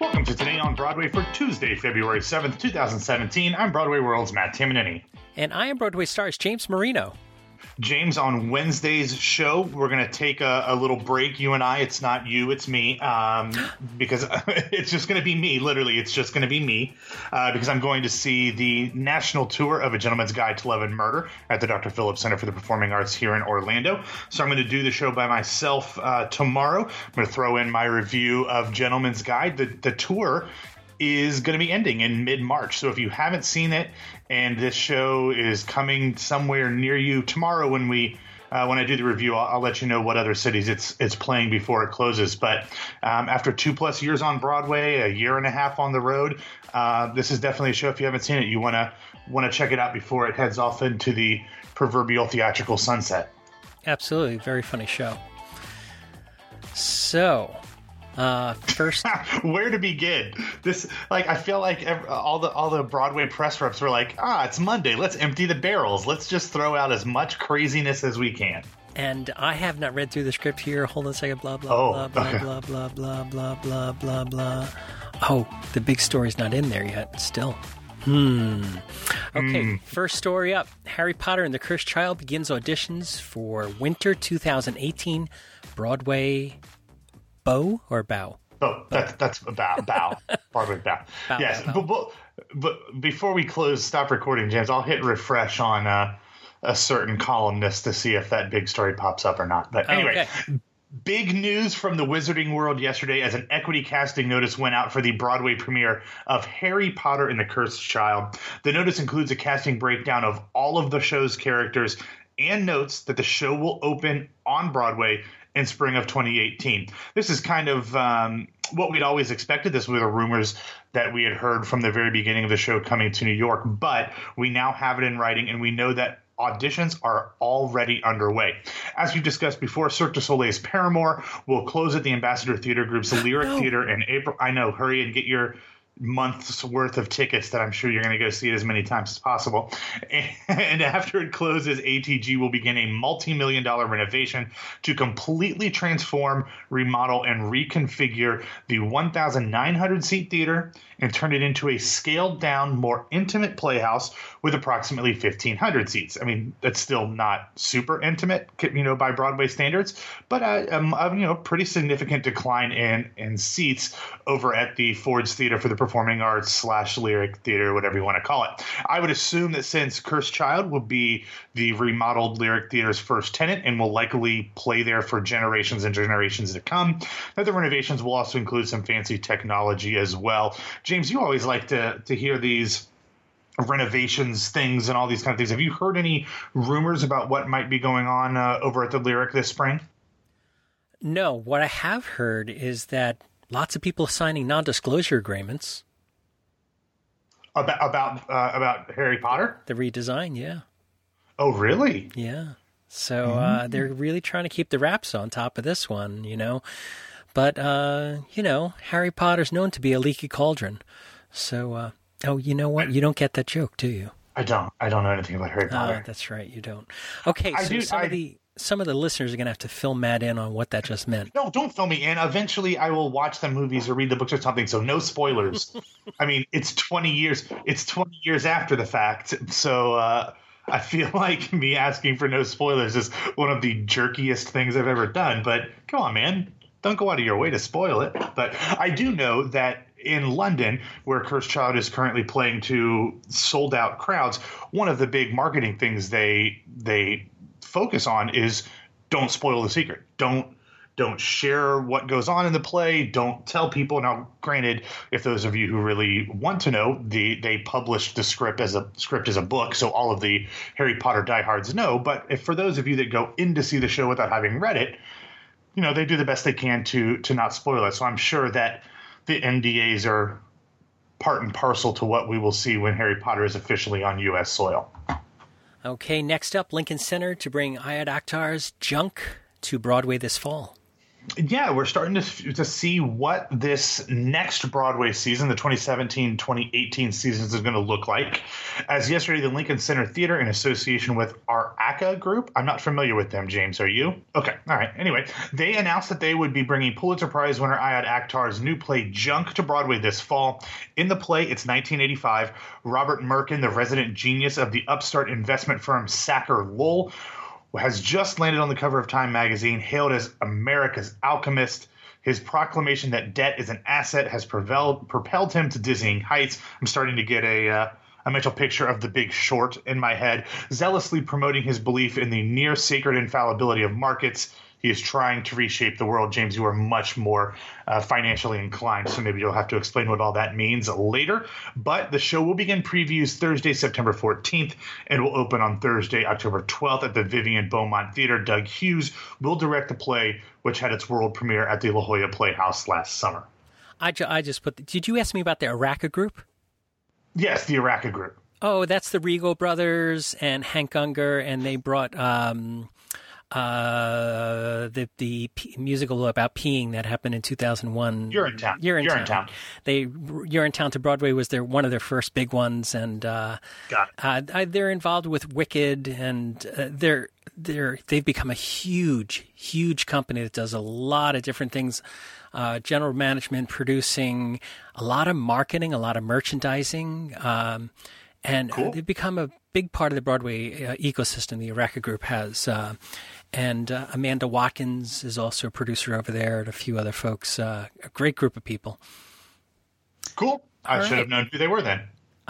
Welcome to Today on Broadway for Tuesday, February 7th, 2017. I'm Broadway World's Matt Tamanini. And I am Broadway Stars James Marino. James, on Wednesday's show, we're going to take a little break. You and I, it's not you, it's me, because it's just going to be me. Literally, it's just going to be me, because I'm going to see the national tour of A Gentleman's Guide to Love and Murder at the Dr. Phillips Center for the Performing Arts here in Orlando. So I'm going to do the show by myself tomorrow. I'm going to throw in my review of Gentleman's Guide. The tour is going to be ending in mid-March. So if you haven't seen it and this show is coming somewhere near you tomorrow when I do the review, I'll let you know what other cities it's playing before it closes. But after 2+ years on Broadway, a year and a half on the road, this is definitely a show. If you haven't seen it, you want to check it out before it heads off into the proverbial theatrical sunset. Absolutely. Very funny show. So... first, where to begin? I feel like all the Broadway press reps were like, it's Monday. Let's empty the barrels. Let's just throw out as much craziness as we can. And I have not read through the script here. Hold on a second. Blah, blah, blah, okay. blah, blah, blah, blah, blah, blah, blah. Oh, the big story's not in there yet. Still. Okay, First story up. Harry Potter and the Cursed Child begins auditions for winter 2018 Broadway... Bow or bow? Oh, that's a bow. Broadway bow. Yes, bow. But before we stop recording, James, I'll hit refresh on a certain columnist to see if that big story pops up or not. But anyway, Big news from the wizarding world yesterday as an equity casting notice went out for the Broadway premiere of Harry Potter and the Cursed Child. The notice includes a casting breakdown of all of the show's characters and notes that the show will open on Broadway in spring of 2018. This is kind of what we'd always expected. This were the rumors that we had heard from the very beginning of the show coming to New York, but we now have it in writing, and we know that auditions are already underway. As we've discussed before, Cirque du Soleil's Paramore will close at the Ambassador Theater Group's Lyric Theater in April. I know, hurry and get your month's worth of tickets that I'm sure you're going to go see it as many times as possible. And after it closes, ATG will begin a multi-million-dollar renovation to completely transform, remodel, and reconfigure the 1,900-seat theater and turn it into a scaled-down, more intimate playhouse with approximately 1,500 seats. I mean, that's still not super intimate, by Broadway standards, but a pretty significant decline in seats over at the Ford's Theater for the Performing Arts / Lyric Theater, whatever you want to call it. I would assume that since Cursed Child will be the remodeled Lyric Theater's first tenant and will likely play there for generations and generations to come, that the renovations will also include some fancy technology as well. James, you always like to hear these renovations things and all these kind of things. Have you heard any rumors about what might be going on over at the Lyric this spring? No. What I have heard is that lots of people signing non-disclosure agreements. About Harry Potter? The redesign, yeah. Oh, really? Yeah. So they're really trying to keep the wraps on top of this one, But, Harry Potter's known to be a leaky cauldron. So, you know what? You don't get that joke, do you? I don't know anything about Harry Potter. Oh, that's right. You don't. Okay, some of the listeners are going to have to fill Matt in on what that just meant. No, don't fill me in. Eventually, I will watch the movies or read the books or something, so no spoilers. I mean, it's 20 years. It's 20 years after the fact, so I feel like me asking for no spoilers is one of the jerkiest things I've ever done. But come on, man. Don't go out of your way to spoil it. But I do know that in London, where Cursed Child is currently playing to sold-out crowds, one of the big marketing things they focus on is don't spoil the secret. Don't share what goes on in the play. Don't tell people. Now, granted, if those of you who really want to know, they published the script as a book, so all of the Harry Potter diehards know. But if for those of you that go in to see the show without having read it, they do the best they can to not spoil it. So I'm sure that the NDAs are part and parcel to what we will see when Harry Potter is officially on U.S. soil. Okay, next up, Lincoln Center to bring Ayad Akhtar's Junk to Broadway this fall. Yeah, we're starting to see what this next Broadway season, the 2017-2018 season, is going to look like. As yesterday, the Lincoln Center Theater, in association with our ACA Group, I'm not familiar with them, James, are you? Okay, all right. Anyway, they announced that they would be bringing Pulitzer Prize winner Ayad Akhtar's new play Junk to Broadway this fall. In the play, it's 1985. Robert Merkin, the resident genius of the upstart investment firm Sacker Lowell, has just landed on the cover of Time magazine, hailed as America's alchemist. His proclamation that debt is an asset has propelled him to dizzying heights. I'm starting to get a mental picture of The Big Short in my head, zealously promoting his belief in the near sacred infallibility of markets. He is trying to reshape the world. James, you are much more financially inclined, so maybe you'll have to explain what all that means later. But the show will begin previews Thursday, September 14th, and will open on Thursday, October 12th at the Vivian Beaumont Theater. Doug Hughes will direct the play, which had its world premiere at the La Jolla Playhouse last summer. I just put. Did you ask me about the Araca Group? Yes, the Araca Group. Oh, that's the Regal brothers and Hank Unger, and they brought the musical about peeing that happened in 2001. Urinetown. Urinetown to Broadway was one of their first big ones, and they're involved with Wicked, and they've become a huge company that does a lot of different things. General management, producing, a lot of marketing, a lot of merchandising, and cool. They've become a big part of the Broadway ecosystem the Araca Group has. And Amanda Watkins is also a producer over there, and a few other folks. A great group of people. Cool. I should have known who they were then.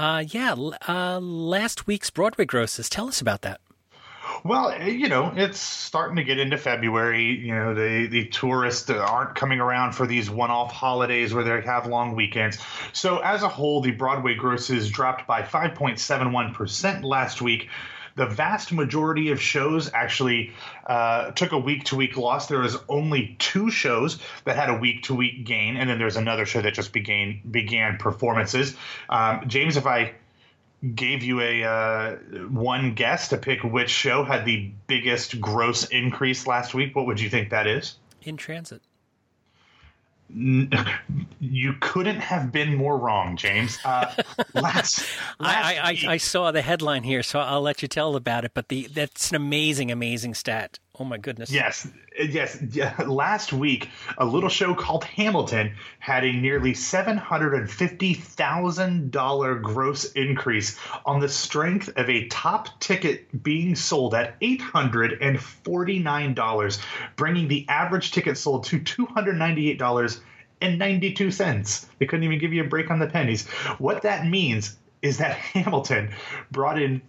Last week's Broadway grosses. Tell us about that. Well, it's starting to get into February. The tourists aren't coming around for these one-off holidays where they have long weekends. So as a whole, the Broadway grosses dropped by 5.71% last week. The vast majority of shows actually took a week-to-week loss. There was only 2 shows that had a week-to-week gain, and then there's another show that just began performances. James, if I gave you a one guess to pick which show had the biggest gross increase last week, what would you think that is? In Transit. You couldn't have been more wrong, James. Last I saw the headline here, so I'll let you tell about it. But that's an amazing stat. Oh my goodness. Yes. Last week, a little show called Hamilton had a nearly $750,000 gross increase on the strength of a top ticket being sold at $849, bringing the average ticket sold to $298.92. They couldn't even give you a break on the pennies. What that means is that Hamilton brought in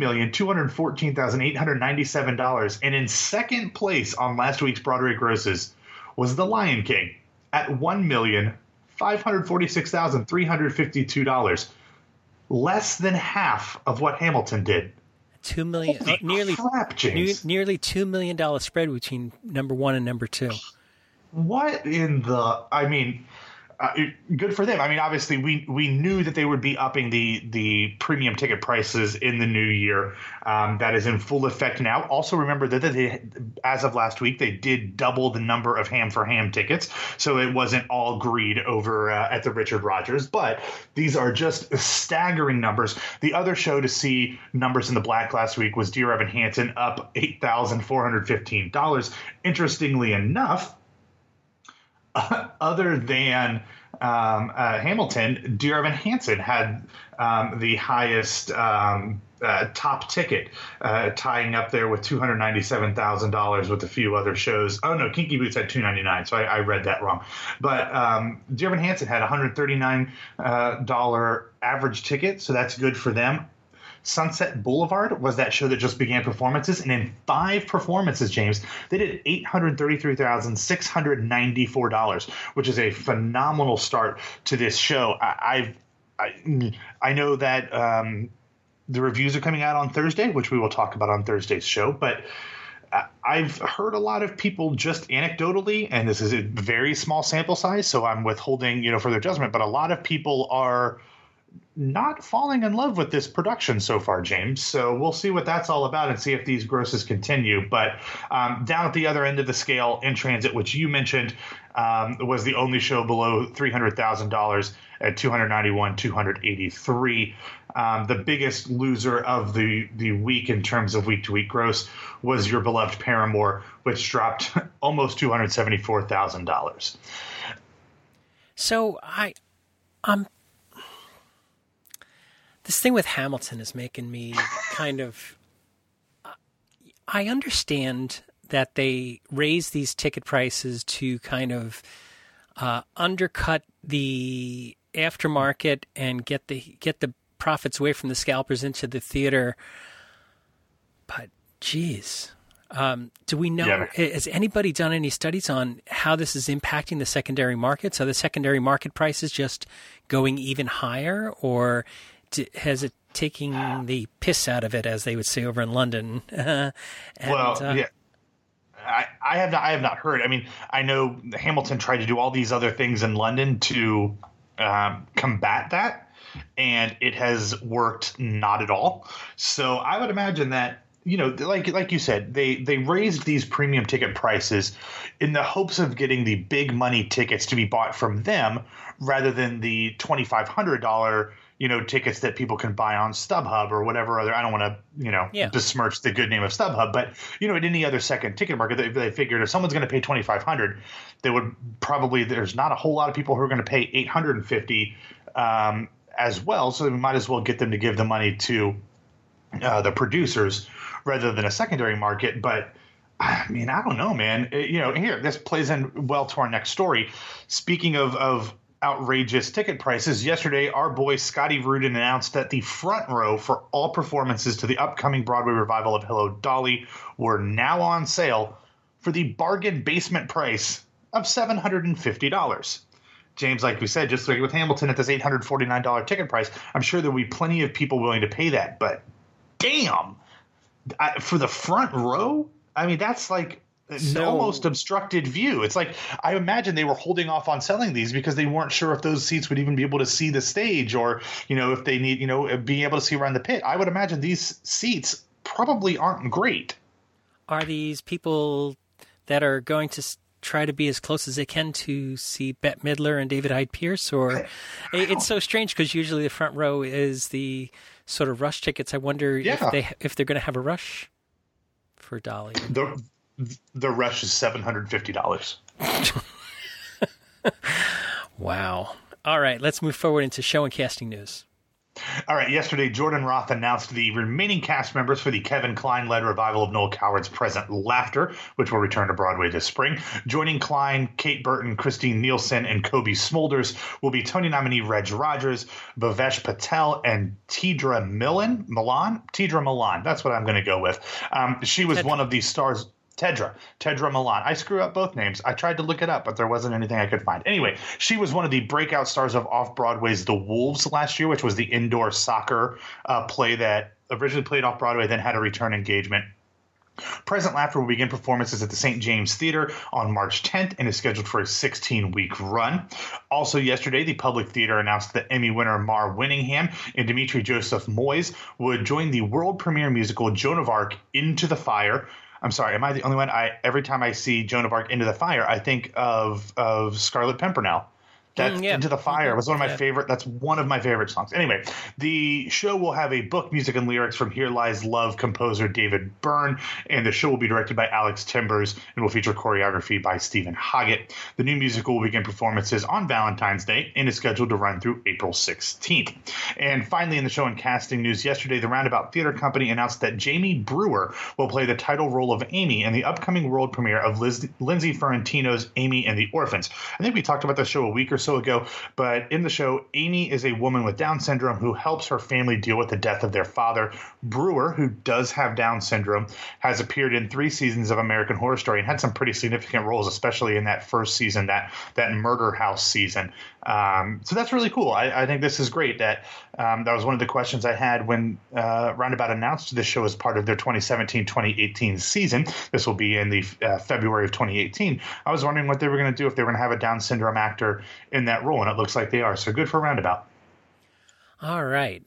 $3,214,897, and in second place on last week's Broadway grosses was The Lion King at $1,546,352, less than half of what Hamilton did. $2 million, nearly $2 million spread between number 1 and number 2. What in the? I mean. Good for them. I mean, obviously, we knew that they would be upping the premium ticket prices in the new year. That is in full effect now. Also, remember that they, as of last week, they did double the number of Ham for Ham tickets, so it wasn't all greed over at the Richard Rodgers. But these are just staggering numbers. The other show to see numbers in the black last week was Dear Evan Hansen, up $8,415. Interestingly enough, other than Hamilton, Dear Evan Hansen had the highest top ticket, tying up there with $297,000 with a few other shows. Oh, no, Kinky Boots had $299, so I read that wrong. But Dear Evan Hansen had $139 average ticket, so that's good for them. Sunset Boulevard was that show that just began performances, and in 5 performances, James, they did $833,694, which is a phenomenal start to this show. I know that the reviews are coming out on Thursday, which we will talk about on Thursday's show, but I've heard a lot of people just anecdotally, and this is a very small sample size, so I'm withholding, further judgment, but a lot of people are not falling in love with this production so far, James. So we'll see what that's all about and see if these grosses continue. But down at the other end of the scale, In Transit, which you mentioned, was the only show below $300,000 at $291,283. The biggest loser of the week in terms of week-to-week gross was your beloved Paramore, which dropped almost $274,000. So this thing with Hamilton is making me kind of. I understand that they raise these ticket prices to kind of undercut the aftermarket and get the profits away from the scalpers into the theater. But geez, do we know? Yeah. Has anybody done any studies on how this is impacting the secondary markets? Are the secondary market prices just going even higher, or has it taking the piss out of it, as they would say over in London? Yeah. I have not heard. I mean, I know Hamilton tried to do all these other things in London to combat that, and it has worked not at all. So I would imagine that, like you said, they raised these premium ticket prices in the hopes of getting the big money tickets to be bought from them rather than the $2,500 tickets that people can buy on StubHub or whatever other. I don't want to, besmirch the good name of StubHub, but at any other second ticket market, they figured if someone's going to pay $2,500, they would probably. There's not a whole lot of people who are going to pay $850 as well, so we might as well get them to give the money to the producers rather than a secondary market. But I mean, I don't know, man. Here, this plays in well to our next story. Speaking of outrageous ticket prices, yesterday our boy Scotty Rudin announced that the front row for all performances to the upcoming Broadway revival of Hello, Dolly were now on sale for the bargain basement price of $750. James, like we said, just like with Hamilton at this $849 ticket price, I'm sure there will be plenty of people willing to pay that. But damn, for the front row, I mean, that's like almost obstructed view. It's like, I imagine they were holding off on selling these because they weren't sure if those seats would even be able to see the stage, or if they need being able to see around the pit. I would imagine these seats probably aren't great. Are these people that are going to try to be as close as they can to see Bette Midler and David Hyde Pierce? Or it's so strange because usually the front row is the sort of rush tickets. I wonder if they're going to have a rush for Dolly. The rush is $750. Wow. All right, let's move forward into show and casting news. All right, yesterday, Jordan Roth announced the remaining cast members for the Kevin Kline-led revival of Noel Coward's Present Laughter, which will return to Broadway this spring. Joining Kline, Kate Burton, Christine Nielsen, and Kobe Smulders will be Tony nominee Reg Rogers, Bhavesh Patel, and Tidra Milan. That's what I'm going to go with. She was one of the stars. Tedra Milan. I screw up both names. I tried to look it up, but there wasn't anything I could find. Anyway, she was one of the breakout stars of Off-Broadway's The Wolves last year, which was the indoor soccer play that originally played off-Broadway, then had a return engagement. Present Laughter will begin performances at the St. James Theater on March 10th and is scheduled for a 16-week run. Also yesterday, the Public Theater announced that Emmy winner Mar Winningham and Dimitri Joseph Moyes would join the world premiere musical Joan of Arc Into the Fire. I'm sorry, am I the only one? Every time I see Joan of Arc Into the Fire, I think of Scarlett Pimpernel. That Into the Fire was one of my favorite. That's one of my favorite songs. Anyway, the show will have a book, music, and lyrics from Here Lies Love composer David Byrne, and the show will be directed by Alex Timbers and will feature choreography by Stephen Hoggett. The new musical will begin performances on Valentine's Day and is scheduled to run through April 16th. And finally, in the show and casting news yesterday, the Roundabout Theater Company announced that Jamie Brewer will play the title role of Amy in the upcoming world premiere of Lindsay Ferrantino's Amy and the Orphans. I think we talked about the show a week or so ago, but in the show, Amy is a woman with Down syndrome who helps her family deal with the death of their father. Brewer, who does have Down syndrome, has appeared in 3 seasons of American Horror Story and had some pretty significant roles, especially in that first season, that Murder House season. So that's really cool. I think this is great. That was one of the questions I had when Roundabout announced this show as part of their 2017-2018 season. This will be in the February of 2018. I was wondering what they were going to do if they were going to have a Down syndrome actor in that role, and it looks like they are. So good for Roundabout. All right.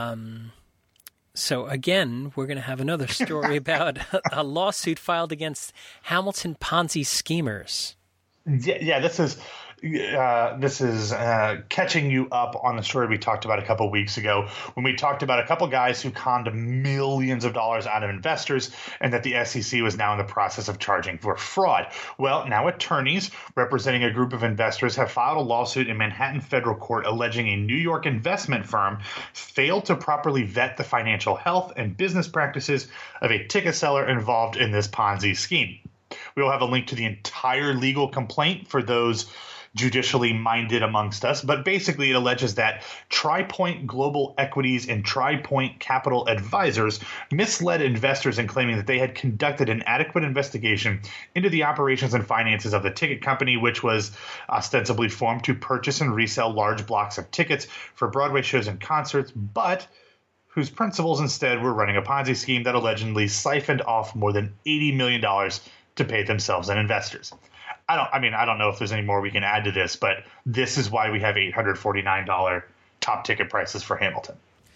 So again, we're going to have another story about a lawsuit filed against Hamilton Ponzi schemers. Yeah, this is catching you up on the story we talked about a couple of weeks ago when we talked about a couple guys who conned millions of dollars out of investors and that the SEC was now in the process of charging for fraud. Well, now attorneys representing a group of investors have filed a lawsuit in Manhattan federal court alleging a New York investment firm failed to properly vet the financial health and business practices of a ticket seller involved in this Ponzi scheme. We will have a link to the entire legal complaint for those judicially minded amongst us, but basically it alleges that TriPoint Global Equities and TriPoint Capital Advisors misled investors in claiming that they had conducted an adequate investigation into the operations and finances of the ticket company, which was ostensibly formed to purchase and resell large blocks of tickets for Broadway shows and concerts, but whose principals instead were running a Ponzi scheme that allegedly siphoned off more than $80 million to pay themselves and investors. I don't know if there's any more we can add to this, but this is why we have $849 top ticket prices for Hamilton.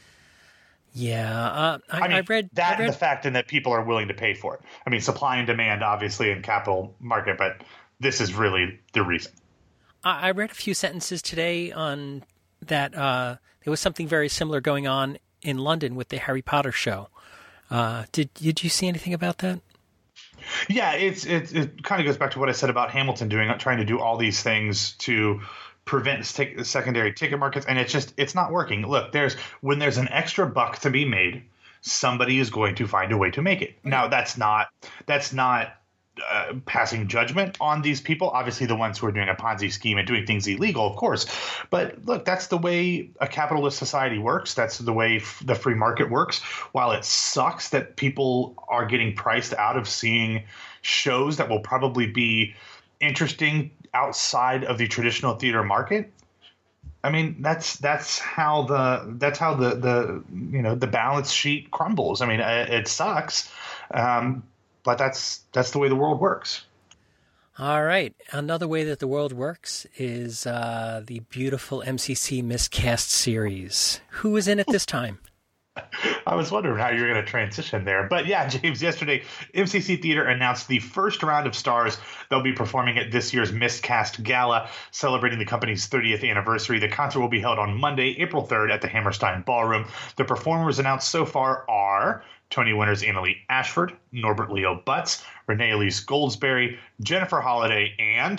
Yeah, I read the fact and that people are willing to pay for it. I mean, supply and demand, obviously, in capital market, but this is really the reason. I read a few sentences today on that. There was something very similar going on in London with the Harry Potter show. Did you see anything about that? Yeah, it kind of goes back to what I said about Hamilton trying to do all these things to prevent secondary ticket markets, and it's not working. Look, when there's an extra buck to be made, somebody is going to find a way to make it. Now, that's not passing judgment on these people, obviously the ones who are doing a Ponzi scheme and doing things illegal, of course. But look, that's the way a capitalist society works. That's the way the free market works. While it sucks that people are getting priced out of seeing shows that will probably be interesting outside of the traditional theater market, I mean, that's how the balance sheet crumbles. I mean, it sucks. But that's the way the world works. All right. Another way that the world works is the beautiful MCC Miscast series. Who is in it this time? I was wondering how you were going to transition there. But yeah, James, yesterday, MCC Theater announced the first round of stars they'll be performing at this year's Miscast Gala, celebrating the company's 30th anniversary. The concert will be held on Monday, April 3rd at the Hammerstein Ballroom. The performers announced so far are Tony winners Annalee Ashford, Norbert Leo Butz, Renee Elise Goldsberry, Jennifer Holliday, and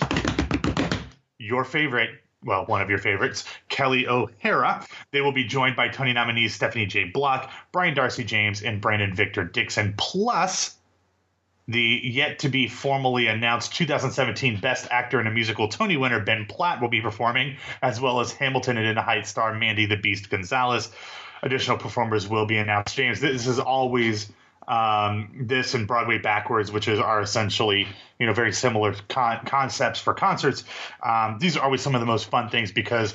your favorite, well, one of your favorites, Kelly O'Hara. They will be joined by Tony nominees Stephanie J. Block, Brian Darcy James, and Brandon Victor Dixon, plus the yet-to-be formally announced 2017 Best Actor in a Musical Tony winner Ben Platt will be performing, as well as Hamilton and In the Heights star Mandy the Beast Gonzalez. Additional performers will be announced. James, this is always this and Broadway Backwards, which are essentially very similar concepts for concerts. These are always some of the most fun things because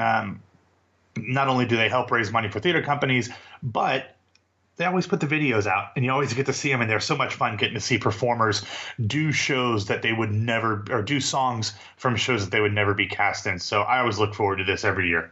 not only do they help raise money for theater companies, but they always put the videos out, and you always get to see them, and they're so much fun getting to see performers do shows that they would never, or do songs from shows that they would never be cast in. So I always look forward to this every year.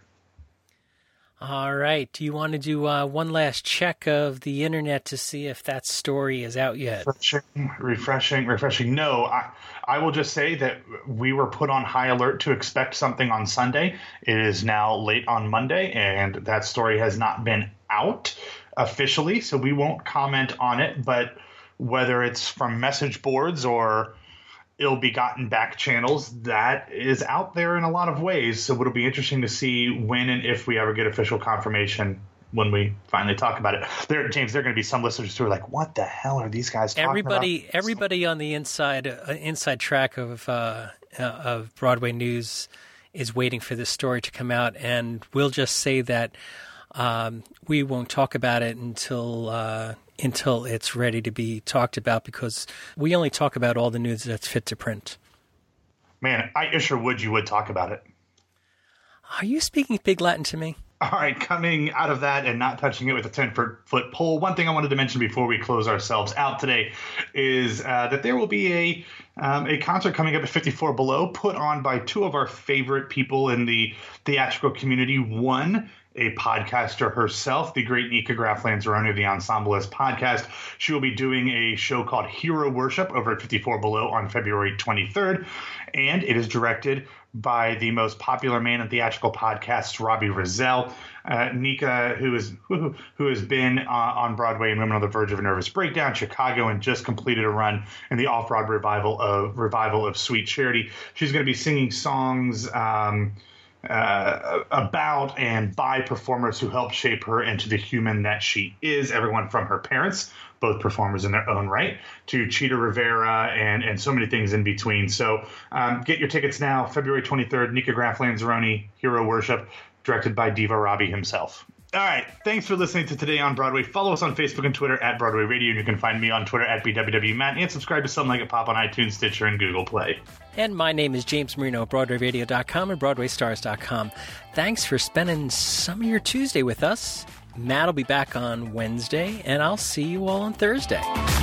All right. Do you want to do one last check of the internet to see if that story is out yet? Refreshing. No, I will just say that we were put on high alert to expect something on Sunday. It is now late on Monday, and that story has not been out officially, so we won't comment on it. But whether it's from message boards or ill-begotten back channels, that is out there in a lot of ways. So it'll be interesting to see when and if we ever get official confirmation when we finally talk about it. James, there are going to be some listeners who are like, what the hell are these guys talking about? Everybody on the inside track of Broadway news is waiting for this story to come out, and we'll just say that we won't talk about it until it's ready to be talked about, because we only talk about all the news that's fit to print. Man, I sure would you would talk about it. Are you speaking Big Latin to me? All right, coming out of that and not touching it with a 10-foot pole, one thing I wanted to mention before we close ourselves out today is that there will be a concert coming up at 54 Below, put on by two of our favorite people in the theatrical community. One a podcaster herself, the great Nika Graff Lanzarone of the Ensemblist podcast. She will be doing a show called Hero Worship over at 54 Below on February 23rd, and it is directed by the most popular man in theatrical podcasts, Robbie Rozelle. Nika, who has been on Broadway and Women on the Verge of a Nervous Breakdown, Chicago, and just completed a run in the off-Broadway revival of Sweet Charity. She's going to be singing songs about and by performers who helped shape her into the human that she is. Everyone from her parents, both performers in their own right, to Cheetah Rivera and so many things in between. So get your tickets now. February 23rd, Nika Graff Lanzarone, Hero Worship, directed by Diva Robbie himself. All right. Thanks for listening to Today on Broadway. Follow us on Facebook and Twitter at Broadway Radio. And you can find me on Twitter at BWWMatt, and subscribe to Something Like It Pop on iTunes, Stitcher, and Google Play. And my name is James Marino of BroadwayRadio.com and BroadwayStars.com. Thanks for spending some of your Tuesday with us. Matt will be back on Wednesday, and I'll see you all on Thursday.